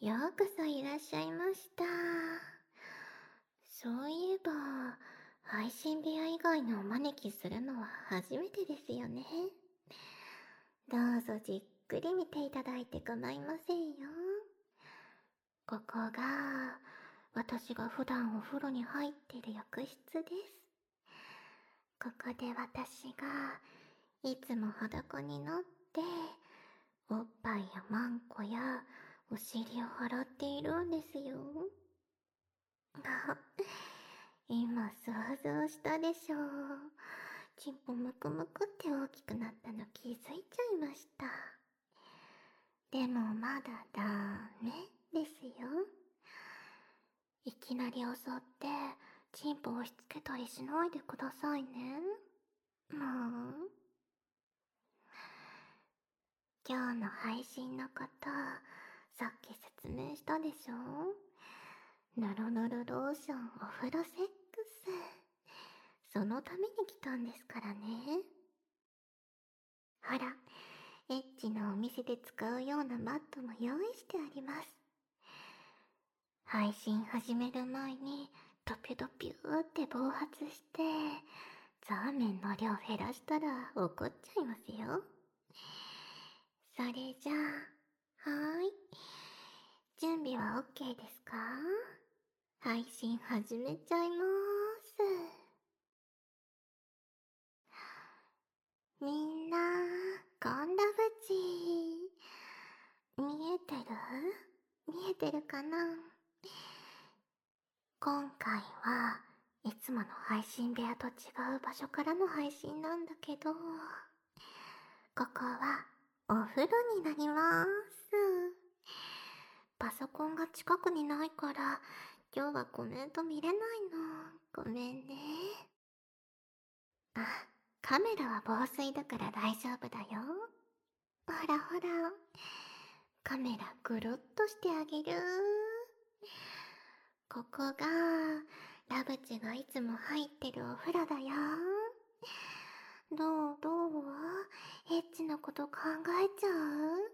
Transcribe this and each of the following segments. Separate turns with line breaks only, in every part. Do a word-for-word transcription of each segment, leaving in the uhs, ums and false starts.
ようこそいらっしゃいました。そういえば、配信部屋以外のお招きするのは初めてですよね。どうぞじっくり見ていただいて構いませんよ。ここが、私が普段お風呂に入ってる浴室です。ここで私が、いつも裸になって、おっぱいやマンコやお尻を洗っているんですよ。今想像したでしょう。ちんぽむくむくって大きくなったの気づいちゃいました。でもまだダメですよ。いきなり襲ってチンポ押し付けたりしないでくださいね。もう。今日の配信のこと、さっき説明したでしょ。ぬるぬるローションお風呂セックス。そのために来たんですからね。ほら、エッチなお店で使うようなマットも用意してあります。配信始める前にドピュドピューって暴発して、ザーメンの量減らしたら怒っちゃいますよ。それじゃあ、はーい。準備は OK ですか？配信始めちゃいまーす。みんな、こんなぶち。見えてる？見えてるかな？今回はいつもの配信部屋と違う場所からの配信なんだけど、ここはお風呂になります。パソコンが近くにないから今日はコメント見れないの。ごめんね。あ、カメラは防水だから大丈夫だよ。ほらほら、カメラぐるっとしてあげる。ここがラブチがいつも入ってるお風呂だよ。どうどう？エッチなこと考えちゃう？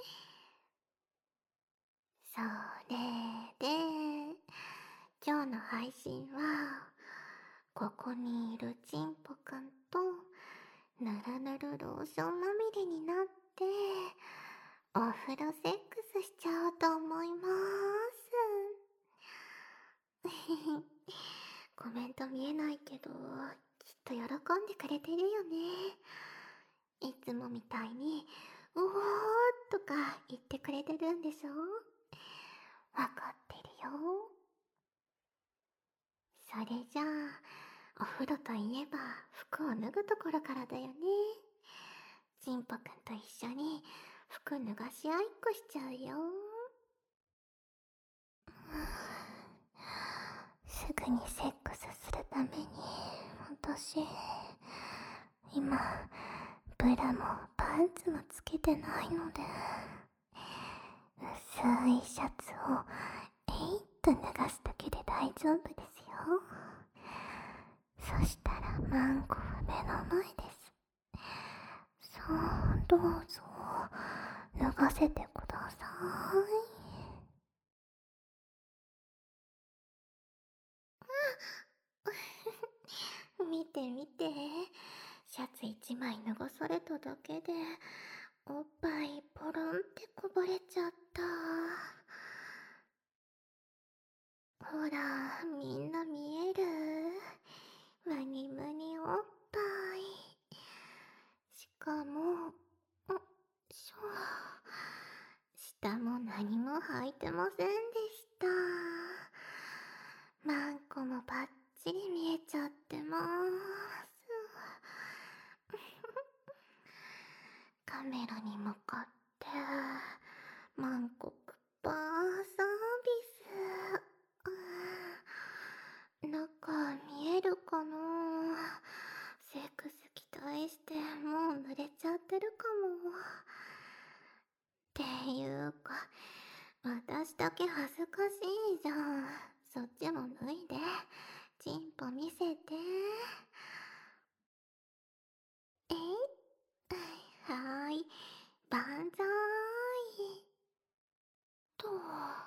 それで、今日の配信は、ここにいるちんぽくんと、ぬるぬるローションまみれになって、お風呂セックスしちゃおうと思います。コメント見えないけど、きっと喜んでくれてるよね。いつもみたいに、うおーとか言ってくれてるんでしょ？わかってるよ。それじゃあ、お風呂といえば服を脱ぐところからだよね。ちんぽくんと一緒に服脱がし合いっこしちゃうよ。すぐにセックスするために、私、今、ブラもパンツもつけてないので、薄いシャツをえいっと脱がすだけで大丈夫ですよ。そしたらマンコは目の前です。さあ、どうぞ、脱がせてください。見て見て、シャツ一枚脱がされただけで、おっぱいポロンってこぼれちゃった。ほら、みんな見える？むにむにおっぱい。しかも、あ、しょ。下も何も履いてませんでした。マンコもバッチリ見えちゃってます。カメラに向かって、マンコクッパーサービス。中見えるかな？セックス期待してもう濡れちゃってるかも。っていうか、私だけ恥ずかしいじゃん。そっちも脱いで、チンポ見せて。えい？はーい、万歳。と。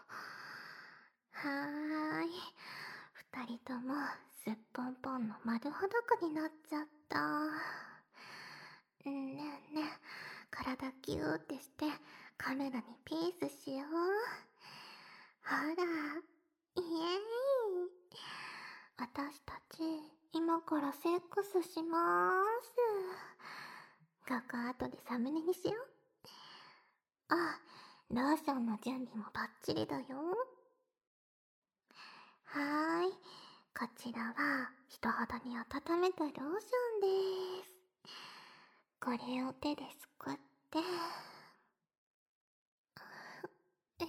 になっちゃった。ねえねえ、体ギューってしてカメラにピースしよう。ほら、イエーイ。私たち今からセックスしまーす。ここ後でサムネにしよう。あ、ローションの準備もバッチリだよ。はーい、こちらは人肌に温めたローションです。これを手ですくって、えい、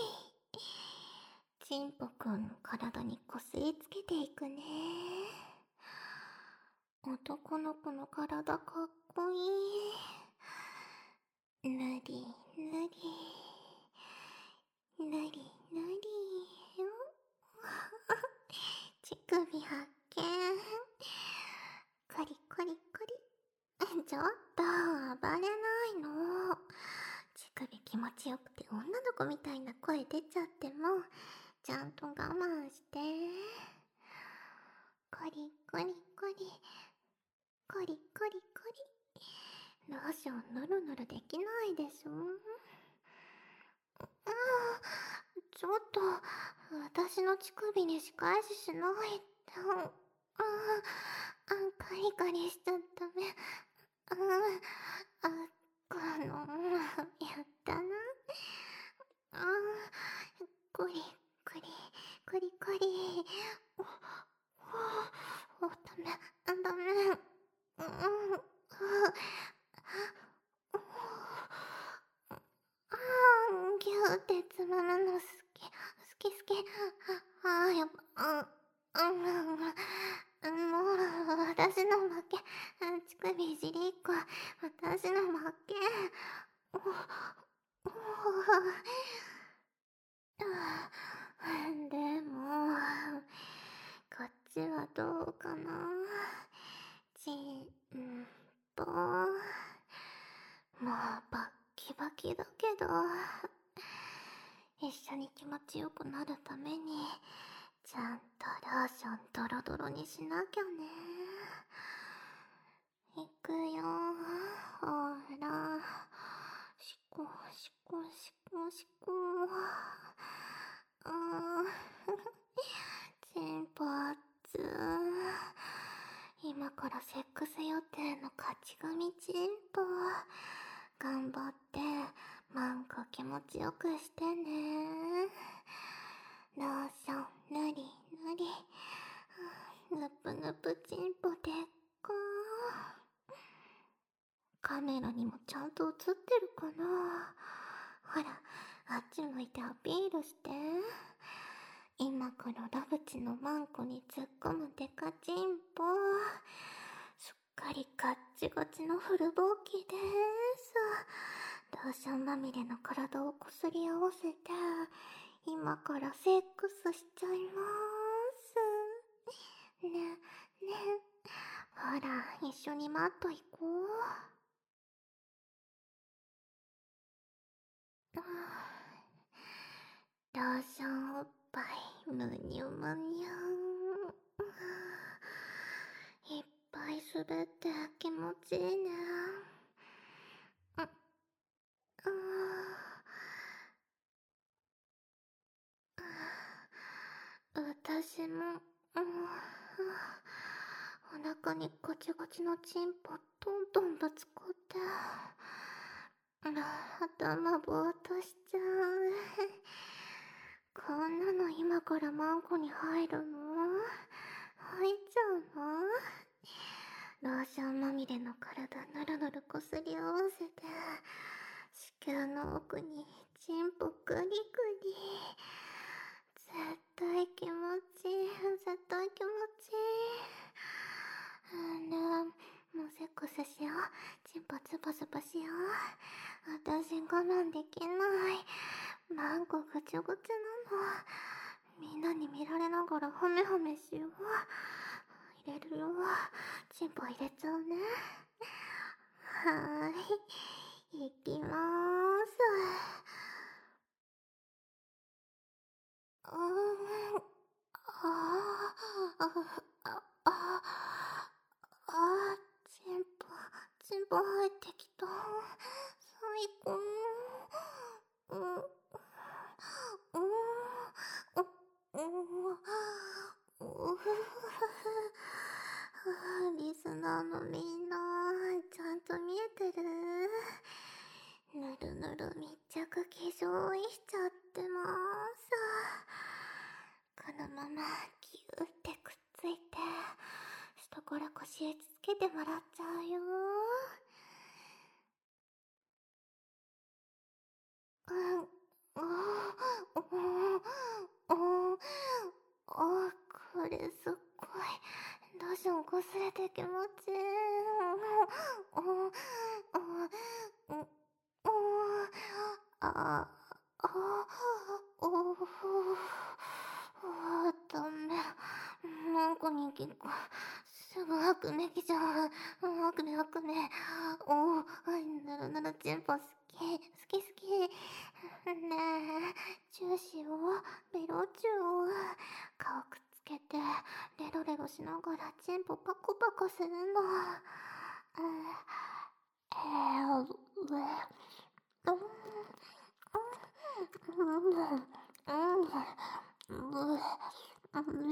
ちんぽくんの体にこすりつけていくね。男の子の体かっこいい。ぬりぬりぬりぬり乳首発見。コリコリコリ。ちょっと暴れないの。乳首気持ちよくて女の子みたいな声出ちゃってもちゃんと我慢して。コリコリコリコリコリコリ。ローションぬるぬるできないでしょ。ああ、ちょっと私の乳首に仕返ししないと。ああ、カリカリしちゃったね。ああ、この、やったな。ああ、コリコリコリコリ。お、お、お、ダメ、ダメ。うん、ああ、ギューってつまむの好き、好き好き。ああ、やっぱ、うん、うん、もう、私の負け。乳首いじりっこ、私の負け。お、お、でも、こっちはどうかな。ちんぽ。もうバッキバキだけど、一緒に気持ちよくなるためにちゃんとローションドロドロにしなきゃね。いくよ、ほら、しこしこしこしこ。あーチンポあっつー。今からセックス予定の勝ち組チンポ。頑張ってマンコ気持ちよくしてね。ローションぬりぬり、ぬぷぬぷチンポでっかー。カメラにもちゃんと映ってるかな。ほら、あっち向いてアピールして。今からラブチのマンコに突っ込むデカチンポ。すっかりガッチガチのフルボーキでーす。ローションまみれの体をこすり合わせて今からセックスしちゃいまーす。ね、ね、ほら、一緒にマット行こう。ローションおっぱいむにゅむにゅいっぱい滑って気持ちいいね。う、う私も、うん、お腹にガチガチのチンポトントンぶつかって、頭ぼーっとしちゃう。こんなの今からマンコに入るの？入っちゃうの？ローションまみれの体ぬるぬるこすり合わせて子宮の奥にチンポグリグリ。絶対気持ちいい、絶対気持ちいい。ねえ、もうセックスしよう。チンポツパツパしよう。私我慢できない。マンコぐちゅぐちゅなの。みんなに見られながらハメハメしよう。入れるよ。チンポ入れちゃうね。はーい、いきまーす。うーん、あーあ、あ、あ、 のみんな、ちゃんと見えてる？ぬるぬる密着化粧しちゃってます。このままギューってくっついて、下から腰へつけてもらっちゃうよ。うん、あ、うん、うん、あ、これすっごい、ローションこすれて気持ちいい。うん、うん、うん、うん、あ、あ、おふ、あ、ダメ。なんかに結構、すぐ悪夢来ちゃう。悪夢悪夢。おー、ぬるぬるチンポ好き、好き好き。ねえ、チューしよう、ベロチュー。顔くっつけて、レロレロしながらチンポパコパコするの。うん、えー、うえ、うん、うん、うん、うん、うん、うん、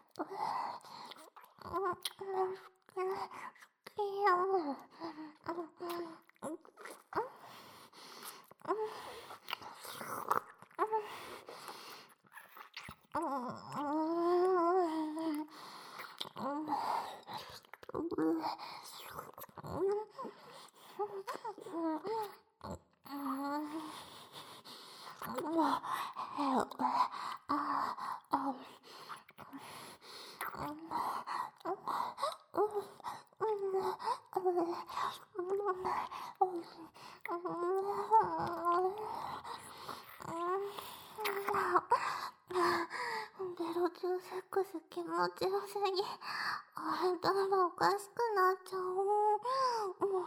ベロ中セックス気持ちよすぎ。頭おかしくなっちゃう。お、お、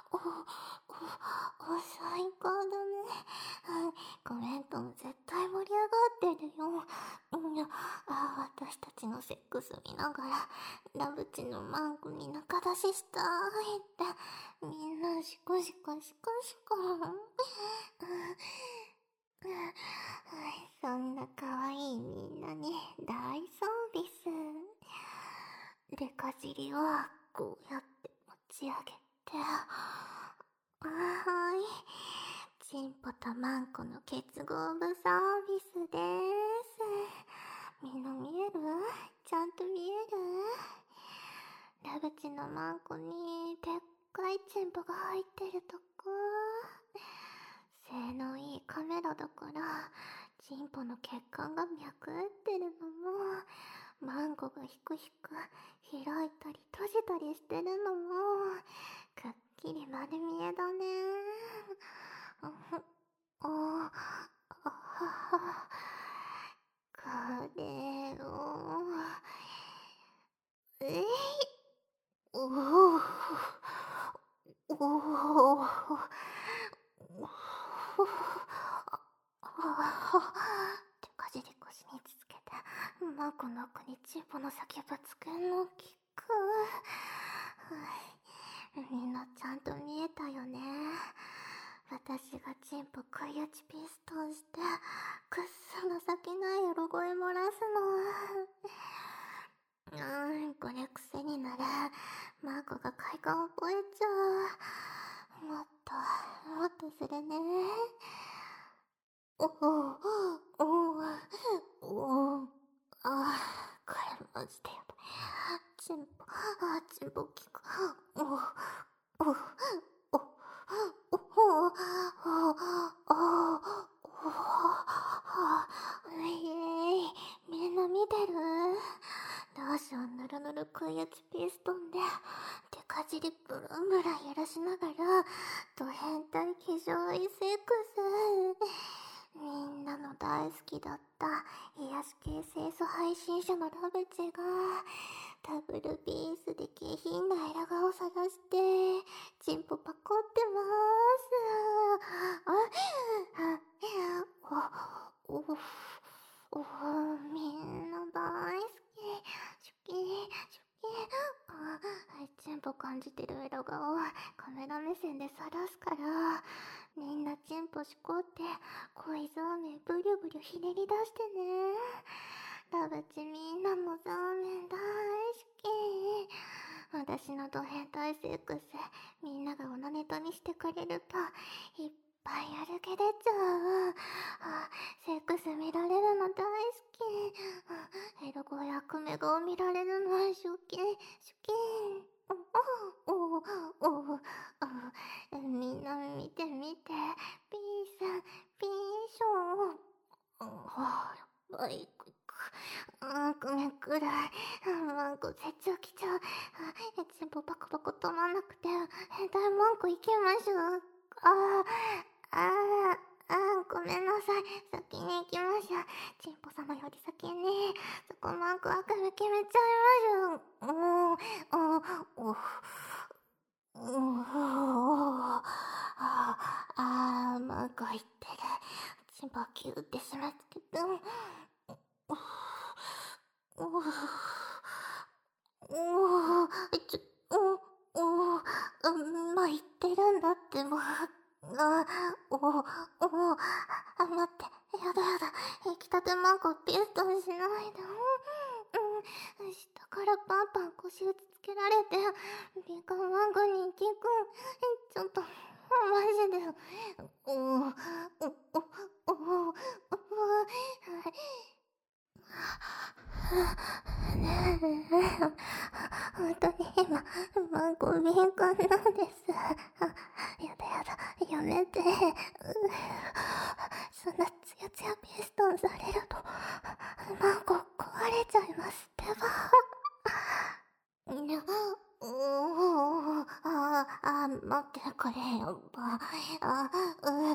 お、お、最高だね。コメントも絶対盛り上がってるよ。あ、私たちのセックス見ながら、ラブチのマンクに仲出ししたいって、みんなシコシコシコシコ。そんな可愛いみんなに大サービス。デカ尻をこうやって持ち上げて、はーい。チンポとマンコの結合部サービスです。みんな見える？ちゃんと見える？ラブチのマンコにでっかいチンポが入ってるとこ。性能いいカメラだから、チンポの血管が脈打ってるのも、マンコがひくひく開いたり閉じたりしてるのも、くっきり丸見えだね。お、あは、これを、えい、おお、おお、ってかじり腰につけて、マコの奥にチンポの先ぶつけんのきく。みんなちゃんと見えたよね。私がチンポ食い打ちピストンして、くっそ情けないエロ声漏らすの。うーん、これ癖になる。マコが快感覚えちゃう。もっと、もっとするね。おお、おお、おあ、これマジでやばい。チンポ、あ、チンポ効く。おお、おお、おお、おお、おお、いえい、みんな見てる？ローションぬるぬる食い打ちピストンで、手かじりブランブラン揺らしながら、ド変態化粧いセックス。みんなの大好きだった癒し系清楚配信者のラブチがダブルピースで下品なエラ顔探してチンポパコってます。あ、お、お、お、みんな大好き。好き、好き。あ、チンポ感じてるエラ顔カメラ目線で晒すから、みんなチンポしこって恋ザーメンブリュブリュひねり出してね。ラブチみんなもザーメン大好き。 私のド変態セックス、みんながオナネタにしてくれると、いっぱいやる気出ちゃう。あ、セックス見られるの大好き。エロ語やクメ顔見られるのは好き、好き。おおおおお、みんな見て見て、ピーさん、ピーション。あ、やばい。あ、ごめんくらい。マンコ絶頂きちゃう。チンポパコパコ止まんなくて、変態マンコ行きましょう。ああ、ああ、ごめんなさい。先に行きましょう。チンポ様より先に、そこマンコあくび決めちゃいましょう。おー、おー、おー、おー、ああ、マンコ言ってる。チンポキューってしますけど、おー、おー、おー、ちょ、お、おー、うん、まあ、言ってるんだってば。あ、お、お、あ、待って、やだやだ、出来たてマンゴーピストンしないで。うん、うん、下からパンパン腰打ちつけられて、ビカマンゴーに聞く。ちょっと、マジで。お、お、お、お、お、お、本当に今、マンゴー敏感なんです。あ、やだやだ、やめて。そんなツヤツヤピストンされると、マンゴー壊れちゃいますってば。にゃ、おー、あ、あ、待ってくれよ、ば。あ、う、う、はい、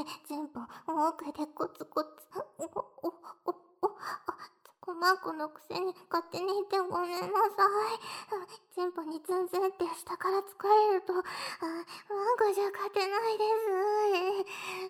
全部、奥でコツコツ、お、お、お、お、あ、コマンコのくせに勝手に言ってごめんなさい。チンポにツンツンって下から疲れると、あ、マンコじゃ勝てないです。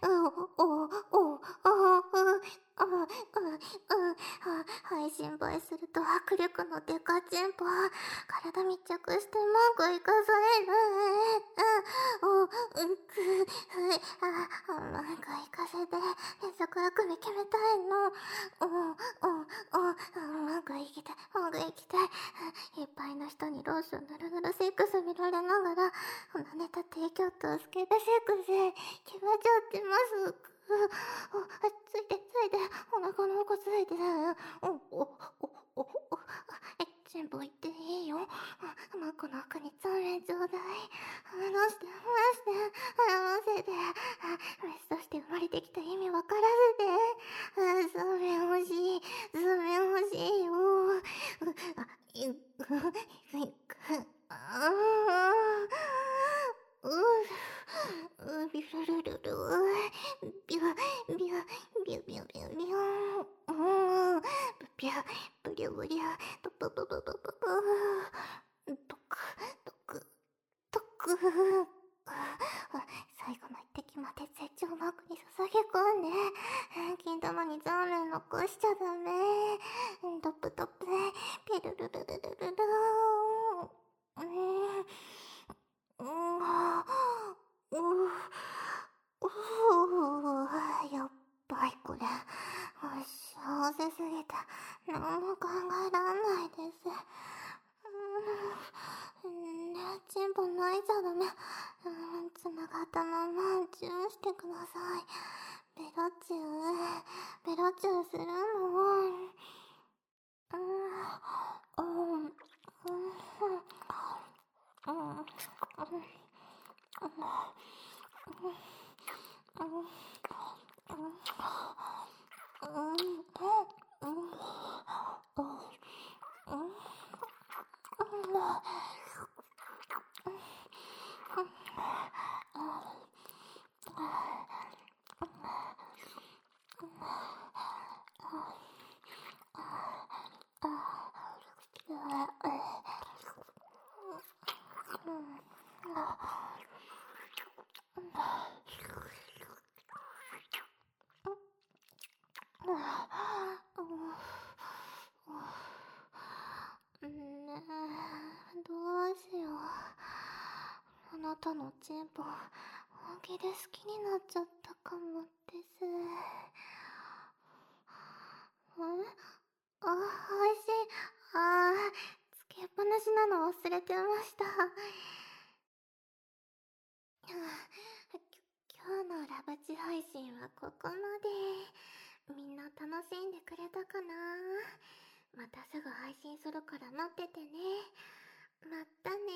お、お、お、お、お、あ、う、う、はい、心配すると迫力のデカチンポ。体密着してマンコ生かされる。お、う、く、はい、あ、マンコ生かせて、そこは首決めたいの。お、お、お、マンコ行きたい、マンコ行きたい。いっぱいの人にローションぬるぬるセックス見られながら、オナネタ提供とスケベセックスで決まっちゃってます。お、ついてついて、お腹の奥ついて、お、お、お、お、お、え、全部言っていいよ。マンコの奥にザーメンちょうだい。離して、離して、離せて、メスとして生まれてきた意味わからせて、ザーメン欲しい、ザーメン欲しいよ。あ、い、う、いく、あー、う、う、ビュルルルル、ビュ、ビュ、ビュ、ビュ、ビュ、ビュ、ビュ、うん、ビュ、ブリュブリュ、ブブブブブブブ、ドク、ドク、ドク、最後の一滴まで絶頂マークに捧げ込んで、金玉にザーメン残しちゃダメ。トップトップ、ピルルルルルルルーん。うん、うん、うん、うー、やっばいこれ。幸せすぎて、何も考えらんないです。うん、ね、チンポ泣いちゃダメ。うん、繋がったままチューしてください。ベロチュー、ベロチューするの。うん、うん、うん、うん、うん、うん、ねえ、どうしよう。あなたのチンポ、本気で好きになっちゃったかもです。え、あ、おいしい。あー、つけっぱなしなの忘れてました。き今日のラブチ配信はここまで。みんな楽しんでくれたかな。またすぐ配信するから待っててね。まったね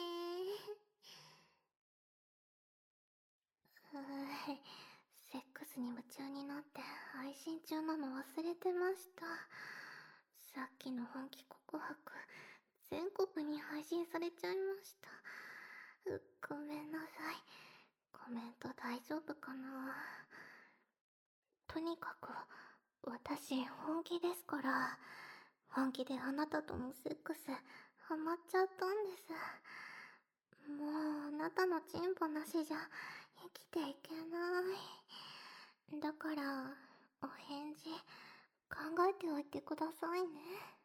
ー。うーセックスに夢中になって配信中なの忘れてました。さっきの本気告白、全国に配信されちゃいました。うごめんなさい。コメント大丈夫かな。とにかく、私本気ですから、本気であなたとのセックス、ハマっちゃったんです。もうあなたのチンポなしじゃ生きていけない。だから、お返事、考えておいてくださいね。